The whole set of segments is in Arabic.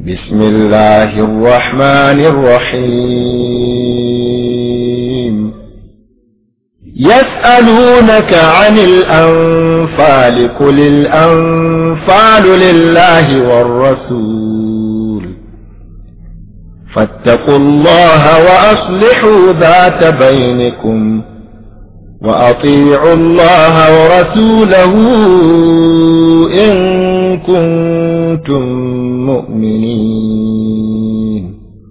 بسم الله الرحمن الرحيم يسألونك عن الأنفال قل الأنفال لله والرسول فاتقوا الله وأصلحوا ذات بينكم وأطيعوا الله ورسوله إن كنتم مؤمنين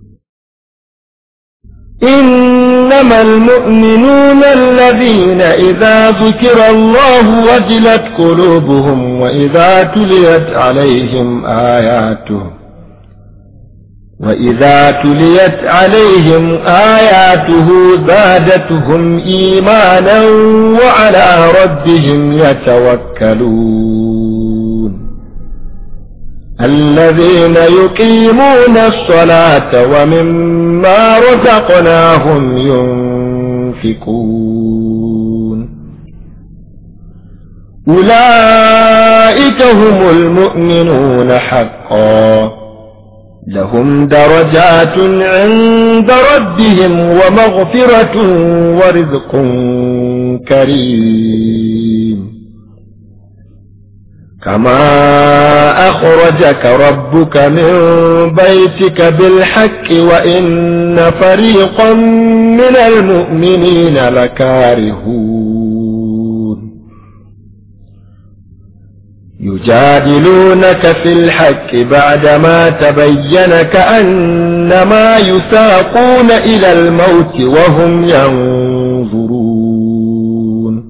إنما المؤمنون الذين إذا ذكر الله وجلت قلوبهم وإذا تليت عليهم آياته زادتهم إيمانا وعلى ربهم يتوكلون الذين يقيمون الصلاة ومما رزقناهم ينفقون أولئك هم المؤمنون حقا لهم درجات عند ربهم ومغفرة ورزق كريم كما أخرجك ربك من بيتك بالحق وإن فريقا من المؤمنين لكارهون يجادلونك في الحق بعدما تبين كأنما يساقون إلى الموت وهم ينظرون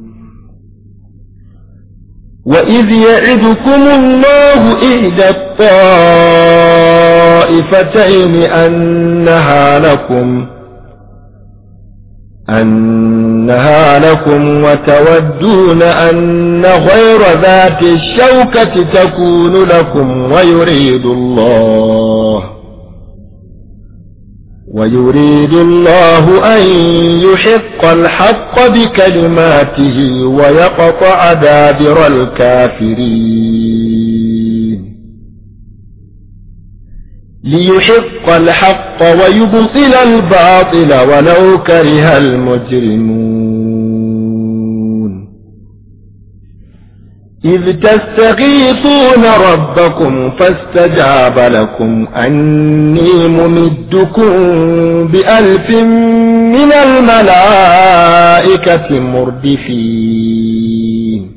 وإذ يعدكم الله إحدى الطائفتين أنها لكم وتودون أن غير ذات الشوكة تكون لكم ويريد الله أن يحق الحق بكلماته ويقطع دابر الكافرين ليحق الحق ويبطل الباطل ولو كره المجرمون إذ تستغيثون ربكم فاستجاب لكم أني ممدكم ب1000 من الملائكة مردفين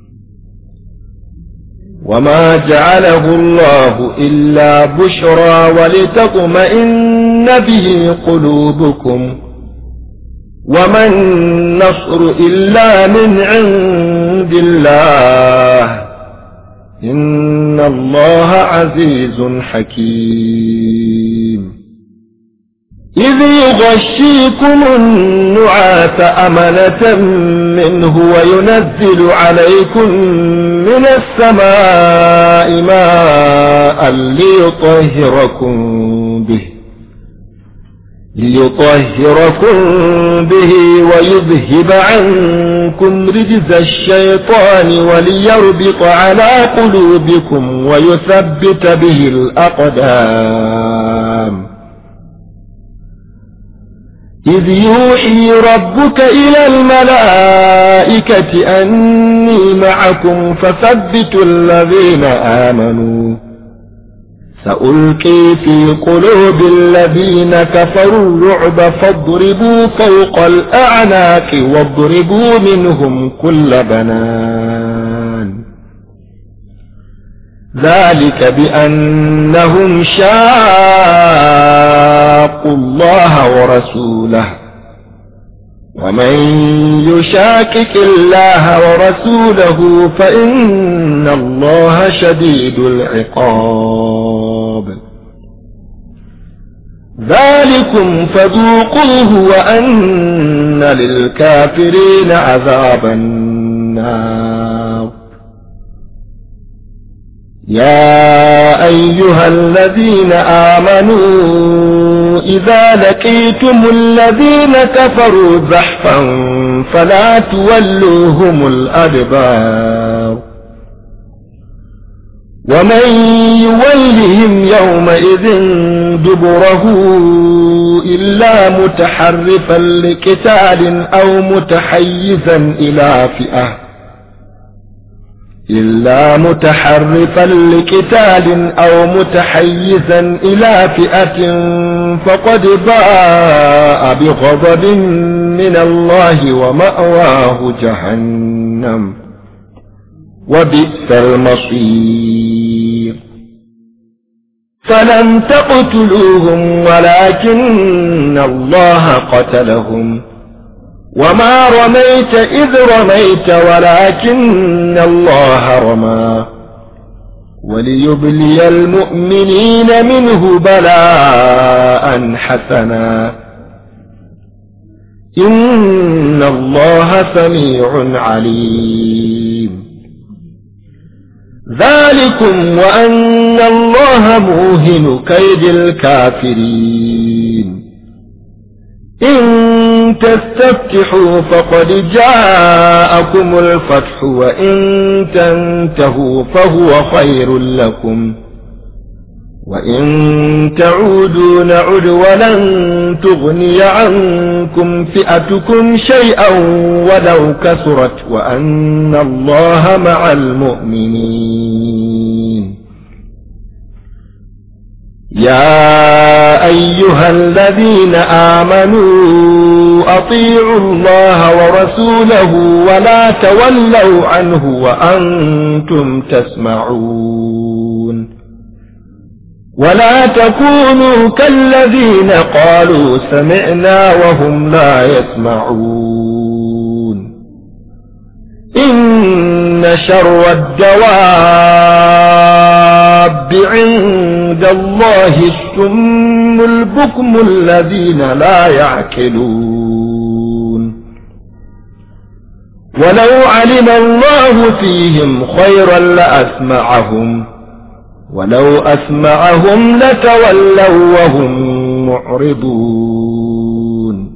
وما جعله الله إلا بشرى ولتطمئن به قلوبكم وما النصر إلا من عند الله إن الله عزيز حكيم إذ يغشيكم النعاس أمنة منه وينزل عليكم من السماء ماء ليطهركم به ويذهب عنكم رجز الشيطان وليربط على قلوبكم ويثبت به الأقدام إذ يوحي ربك إلى الملائكة أني معكم فثبتوا الذين آمنوا سألقي في قلوب الذين كفروا الرعب فاضربوا فوق الأعناق واضربوا منهم كل بنان ذلك بأنهم شاقوا الله ورسوله ومن يشاكك الله ورسوله فإن الله شديد العقاب ذلكم فذوقوه وأن للكافرين عذاب النار يا أيها الذين آمنوا إذا لقيتم الذين كفروا زحفا فلا تولوهم الأدبار ومن يولهم يومئذ دبره إلا متحرفا لقتال أو متحيزا إلى فئة فقد باء بغضب من الله ومأواه جهنم وبئس المصير فلم تقتلوهم ولكن الله قتلهم وما رميت إذ رميت ولكن الله رمى وليبلي المؤمنين منه بلاء حسنا إن الله سميع عليم ذلكم وأن الله موهن كيد الكافرين إن تستفتحوا فقد جاءكم الفتح وإن تنتهوا فهو خير لكم وإن تعودوا نعد ولن تغني عنكم فئتكم شيئا ولو كثرت وأن الله مع المؤمنين يا أيها الذين آمنوا أطيعوا الله ورسوله ولا تولوا عنه وأنتم تسمعون ولا تكونوا كالذين قالوا سمعنا وهم لا يسمعون إن شر الدواب عند الله الصم البكم الذين لا يعقلون ولو علم الله فيهم خيرا لأسمعهم ولو أسمعهم لتولوا وهم معرضون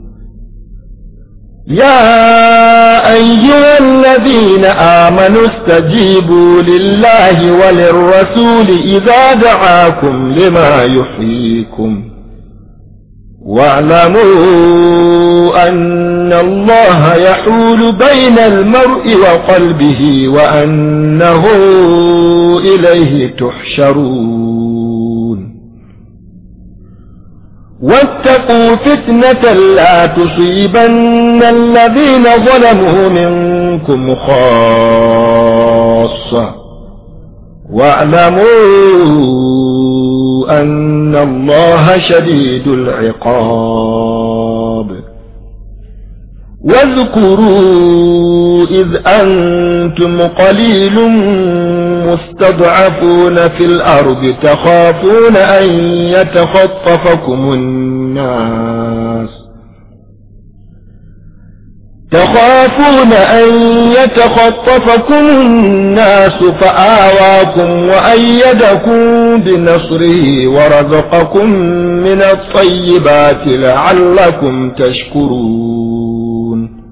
يا أيها الذين آمنوا استجيبوا لله وللرسول إذا دعاكم لما يحييكم واعلموا أن الله يحول بين المرء وقلبه وأنه إليه تحشرون واتقوا فتنة لا تصيبن الذين ظلموا منكم خاصة واعلموا أن الله شديد العقاب واذكروا إذ أنتم قليل مستضعفون في الأرض تخافون أن يتخطفكم الناس فآواكم وأيدكم بنصره ورزقكم من الطيبات لعلكم تشكرون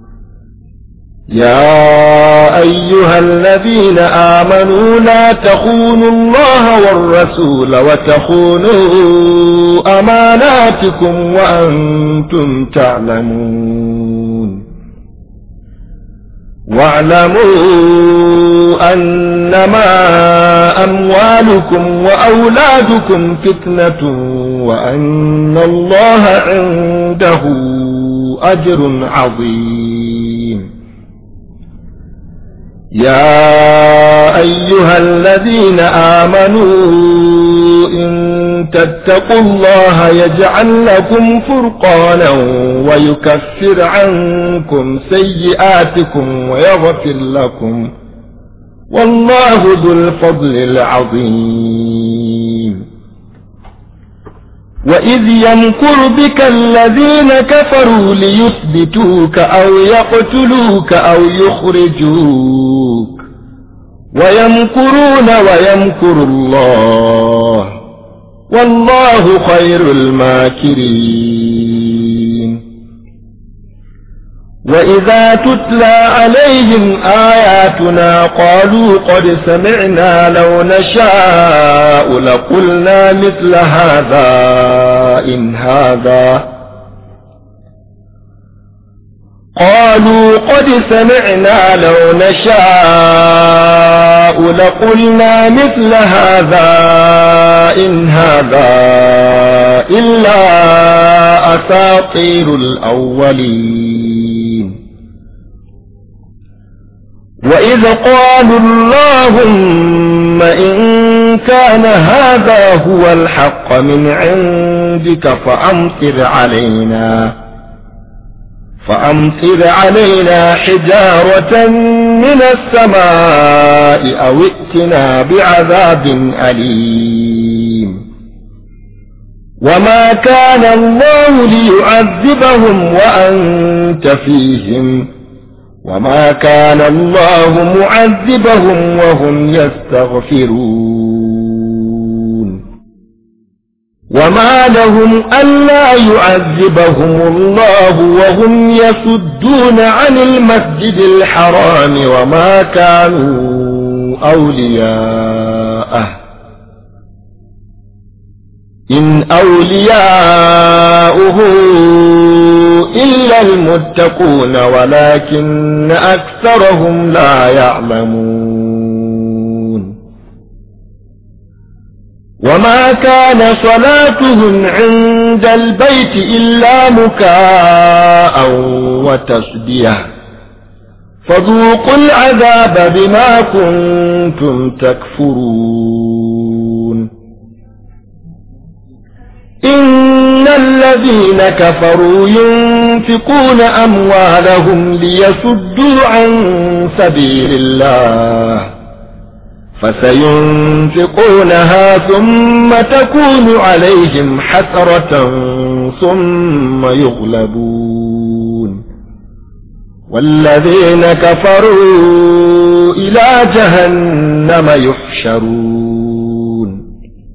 يا أيها الذين آمنوا لا تخونوا الله والرسول وتخونوا أماناتكم وأنتم تعلمون واعلموا أنما أموالكم وأولادكم فتنة وأن الله عنده أجر عظيم يا أيها الذين آمنوا إن تتقوا الله يجعل لكم فرقانا ويكفر عنكم سيئاتكم ويغفر لكم والله ذو الفضل العظيم وإذ يمكر بك الذين كفروا ليثبتوك أو يقتلوك أو يخرجوك ويمكرون ويمكر الله والله خير الماكرين وإذا تتلى عليهم آياتنا قالوا قد سمعنا لو نشاء لقلنا مثل هذا إن هذا قالوا قد سمعنا لو نشاء لقلنا مثل هذا إن هذا إلا أساطير الأولين وإذ قالوا اللهم إن كان هذا هو الحق من عندك فأمطر علينا حجارة من السماء أو ائتنا بعذاب أليم وما كان الله ليعذبهم وأنت فيهم وما كان الله معذبهم وهم يستغفرون وما لهم ألا يعذبهم الله وهم يصدون عن المسجد الحرام وما كانوا أولياءه إن أولياؤه إلا المتقون ولكن أكثرهم لا يعلمون وما كان صلاتهم عند البيت إلا مكاء وتصدية فذوقوا العذاب بما كنتم تكفرون إن الذين كفروا ينفقون أموالهم ليصدوا عن سبيل الله فسينفقونها ثم تكون عليهم حسرة ثم يغلبون والذين كفروا إلى جهنم يحشرون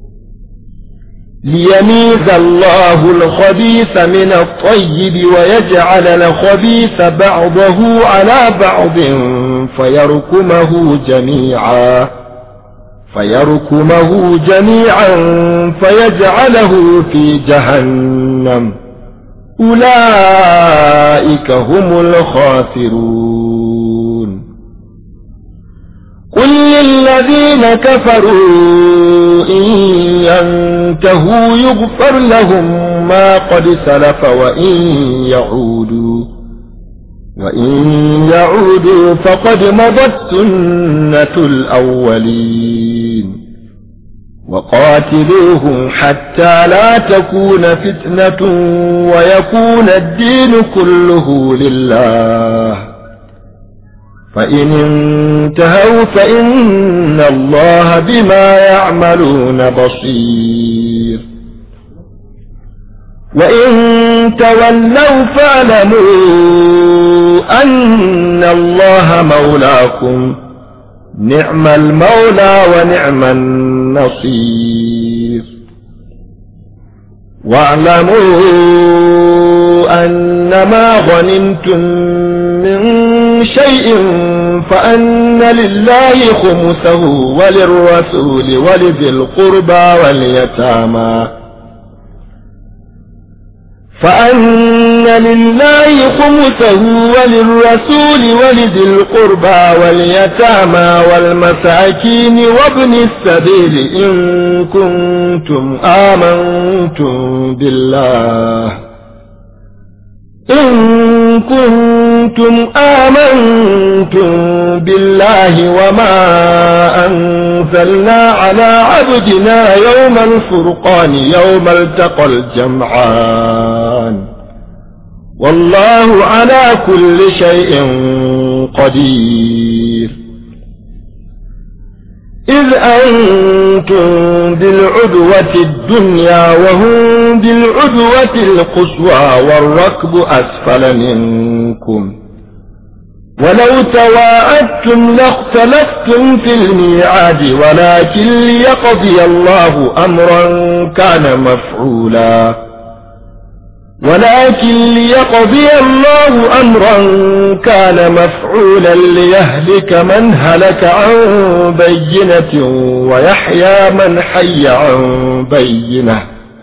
ليميز الله الخبيث من الطيب ويجعل الخبيث بعضه على بعض فيركمه جميعا فيجعله في جهنم أولئك هم الخاسرون قل للذين كفروا إن ينتهوا يغفر لهم ما قد سلف وإن يعودوا فقد مضت سنة الأولين وقاتلوهم حتى لا تكون فتنة ويكون الدين كله لله فإن انتهوا فإن الله بما يعملون بصير وإن تولوا فاعلموا أن الله مولاكم نعم المولى ونعم النصير واعلموا أنما غنمتم من شيء فأن لله خمسه وللرسول ولذي القربى واليتامى فأن لله خمسه وللرسول ولذي القربى واليتامى والمساكين وابن السبيل إن كنتم آمنتم بالله وما أنزلنا على عبدنا يوم الفرقان يوم التقى الجمعان والله على كل شيء قدير إذ أنتم بالعدوة الدنيا وهم بالعدوة القصوى والركب أسفل منكم ولو تواعدتم لاختلفتم في الميعاد ولكن ليقضي الله أمرا كان مفعولا ولكن ليقضي الله أمرا كان مفعولا ليهلك من هلك عن بينة ويحيى من حي عن بينة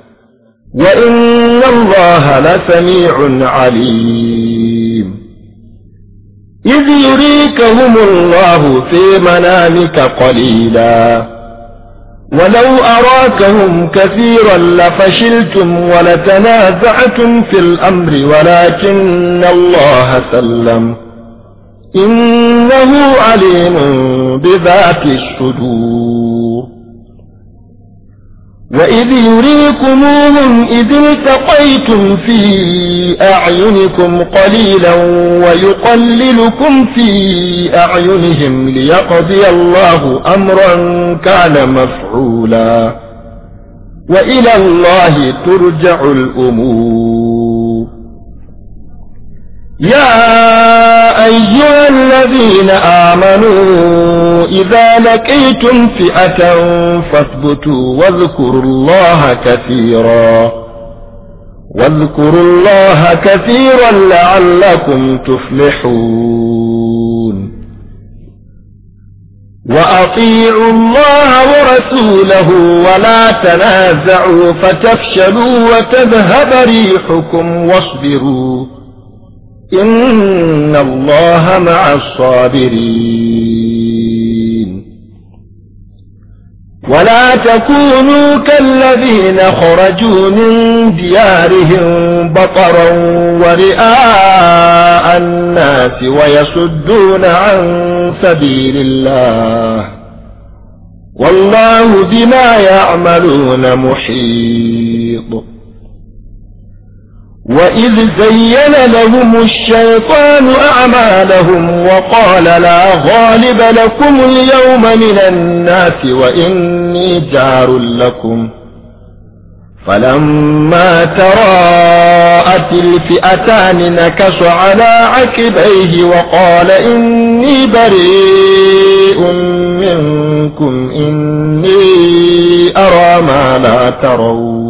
وإن الله لسميع عليم إذ يريكهم الله في منامك قليلا ولو أراكهم كثيرا لفشلتم ولتنازعتم في الأمر ولكن الله سلم إنه عليم بذات الصدور وإذ يريكموهم إذ التقيتم في أعينكم قليلا ويقللكم في أعينهم ليقضي الله أمرا كان مفعولا وإلى الله ترجع الأمور يا أيها الذين آمنوا إذا لقيتم فئة فاثبتوا واذكروا الله كثيرا لعلكم تفلحون وأطيعوا الله ورسوله ولا تنازعوا فتفشلوا وتذهب ريحكم واصبروا إن الله مع الصابرين ولا تكونوا كالذين خرجوا من ديارهم بطرا ورئاء الناس ويصدون عن سبيل الله والله بما يعملون محيط وإذ زين لهم الشيطان أعمالهم وقال لا غالب لكم اليوم من الناس وإني جار لكم فلما تراءت الفئتان نكص على عقبيه وقال إني بريء منكم إني أرى ما لا ترون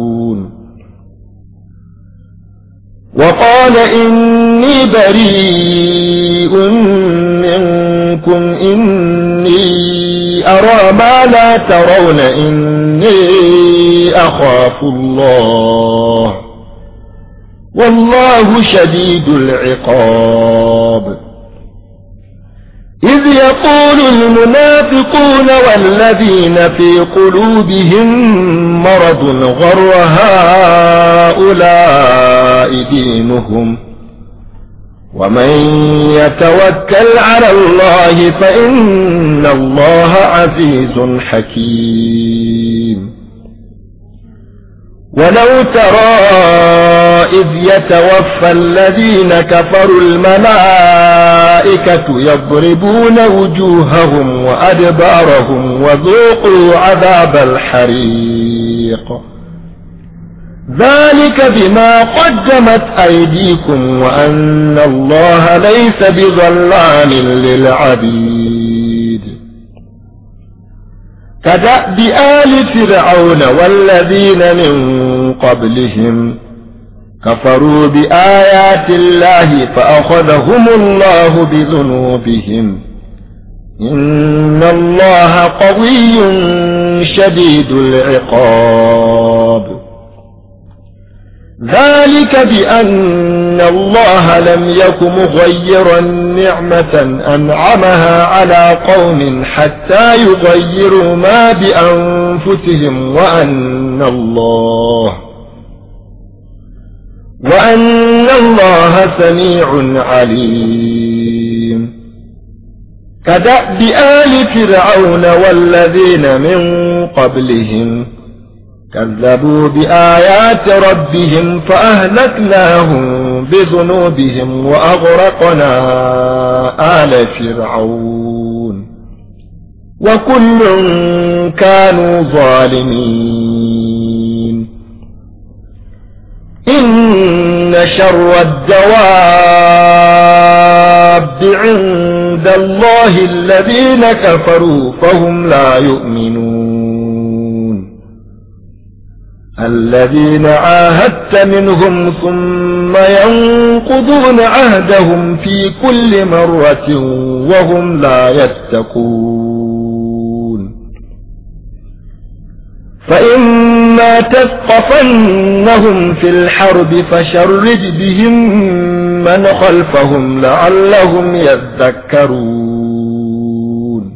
وقال إني بريء منكم إني أرى ما لا ترون إني أخاف الله والله شديد العقاب إذ يقول المنافقون والذين في قلوبهم مرض غر هؤلاء دينهم ومن يتوكل على الله فإن الله عزيز حكيم ولو ترى إذ يتوفى الذين كفروا الملائكة يضربون وجوههم وأدبارهم وذوقوا عذاب الحريق ذلك بما قدمت أيديكم وأن الله ليس بظلام للعبيد كدأب آل فرعون والذين من قبلهم كفروا بآيات الله فأخذهم الله بذنوبهم إن الله قوي شديد العقاب ذلك بأن الله لم يك مغيرا نعمة أنعمها على قوم حتى يغيروا ما بأنفسهم وأن الله سميع عليم كدأب آل فرعون والذين من قبلهم كذبوا بآيات ربهم فأهلكناهم بذنوبهم وأغرقنا آل فرعون وكل كانوا ظالمين إن شر الدواب عند الله الذين كفروا فهم لا يؤمنون الذين عاهدت منهم ثم ينقضون عهدهم في كل مرة وهم لا يتقون فإما تثقفنهم في الحرب فشرد بهم من خلفهم لعلهم يذكرون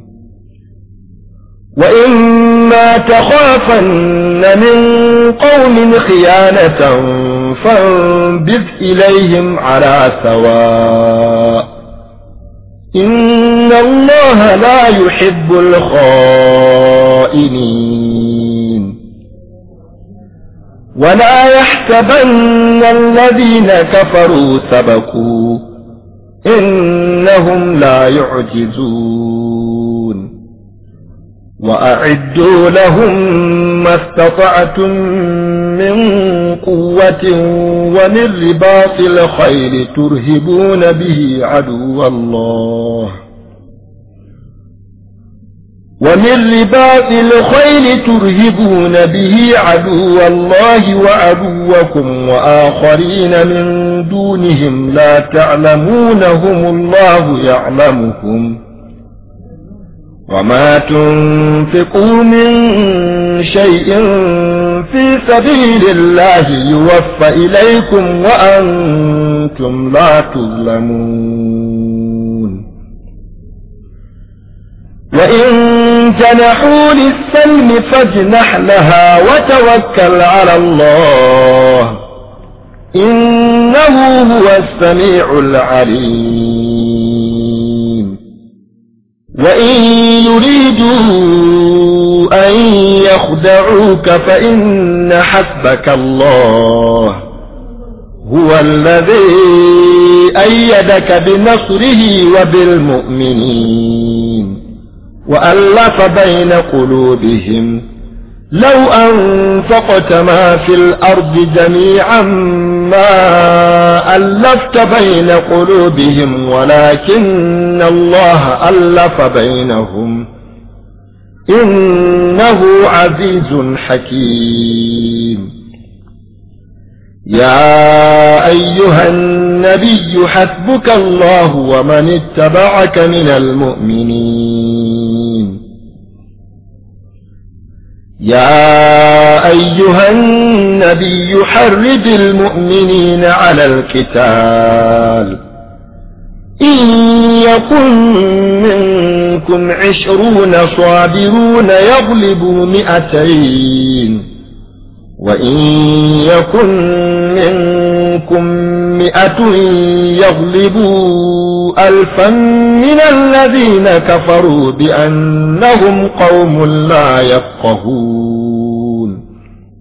وإما تخافن من قوم خيانة فانبذ إليهم على سواء إن الله لا يحب الخائنين ولا يحسبن الذين كفروا سبقوا إنهم لا يعجزون وأعدوا لهم ما استطعتم من قوة ومن رباط الخيل ترهبون به عدو الله وعدوكم وآخرين من دونهم لا تعلمونهم الله يعلمهم وما تنفقوا من شيء في سبيل الله يوفى إليكم وأنتم لا تظلمون وإن جنحوا للسلم فاجنح لها وتوكل على الله إنه هو السميع العليم وإن يريدوا أن يخدعوك فإن حسبك الله هو الذي أيدك بنصره وبالمؤمنين وألف بين قلوبهم لو أنفقت ما في الأرض جميعا ما ألفت بين قلوبهم ولكن الله ألف بينهم إنه عزيز حكيم يا أيها النبي حسبك الله ومن اتبعك من المؤمنين يا أيها النبي حرض المؤمنين على القتال إن يكن منكم 20 صابرون يغلبوا 200 وإن يكن منكم 100 يغلبوا 1000 من الذين كفروا بأنهم قوم لا يفقهون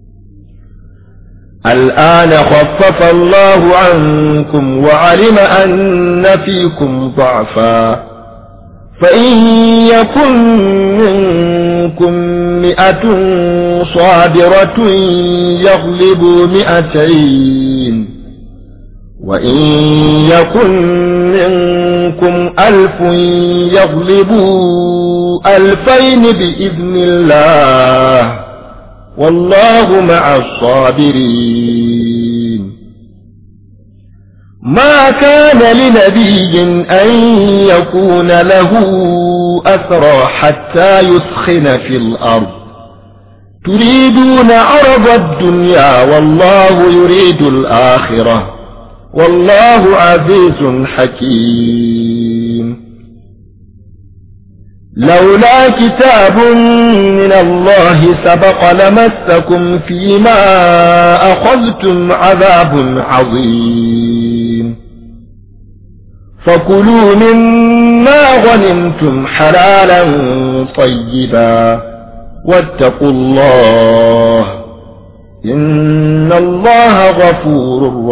الآن خفف الله عنكم وعلم أن فيكم ضعفا فإن يكن منكم 100 صابرة يغلبوا 200 وإن يكن منكم 1000 يغلبوا 2000 بإذن الله والله مع الصابرين ما كان لنبي أن يكون له أسرى حتى يثخن في الأرض تريدون عرض الدنيا والله يريد الآخرة والله عزيز حكيم لولا كتاب من الله سبق لمسكم فيما أخذتم عذاب عظيم فكلوا مما غنمتم حلالا طيبا واتقوا الله إن الله غفور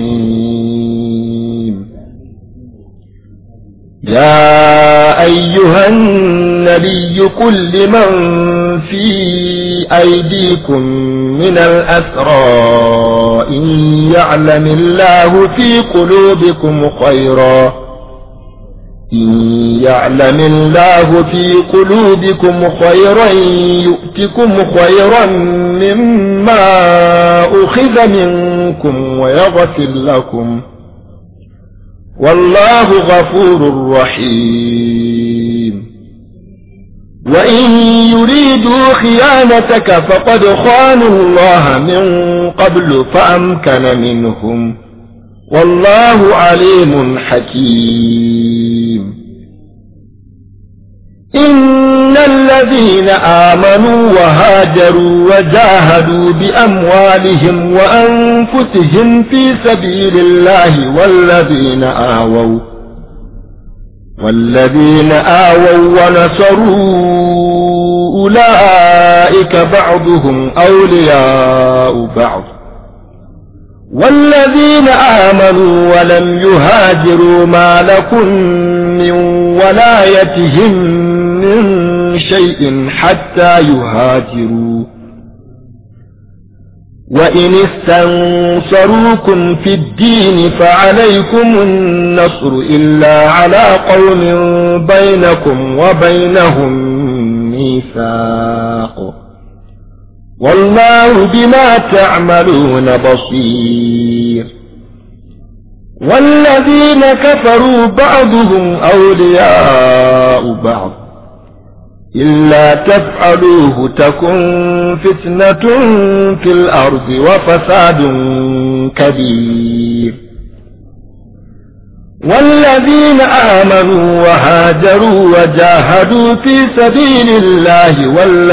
رحيم يا أيها النبي قل لمن في أيديكم من الأسرى إن يعلم الله في قلوبكم خيرا إن يعلم الله في قلوبكم خيرا يؤتكم خيرا مما أخذ منكم ويغفر لكم والله غفور رحيم وإن يريدوا خيانتك فقد خانوا الله من قبل فأمكن منهم والله عليم حكيم إن الذين آمنوا وهاجروا وجاهدوا بأموالهم وأنفسهم في سبيل الله والذين آووا ونصروا أولئك بعضهم أولياء بعض والذين آمنوا ولم يهاجروا ما لكم من ولايتهم من شيء حتى يهاجروا وإن استنصروكم في الدين فعليكم النصر إلا على قوم بينكم وبينهم ميثاق والله بما تعملون بصير والذين كفروا بعضهم أولياء بعض إلا تفعلوه تكن فتنة في الأرض وفساد كبير والذين آمنوا وهاجروا وجاهدوا في سبيل الله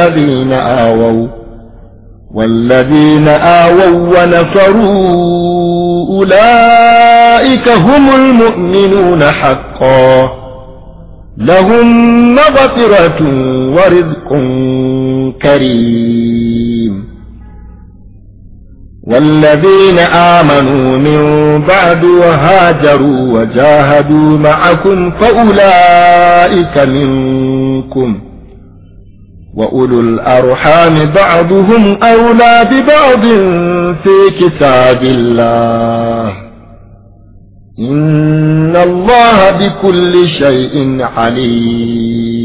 والذين آووا ونصروا أولئك هم المؤمنون حقا لهم مغفرة ورزق كريم والذين آمنوا من بعد وهاجروا وجاهدوا معكم فأولئك منكم وأولو الأرحام بعضهم أولى ببعض في كتاب الله إن الله بكل شيء عليم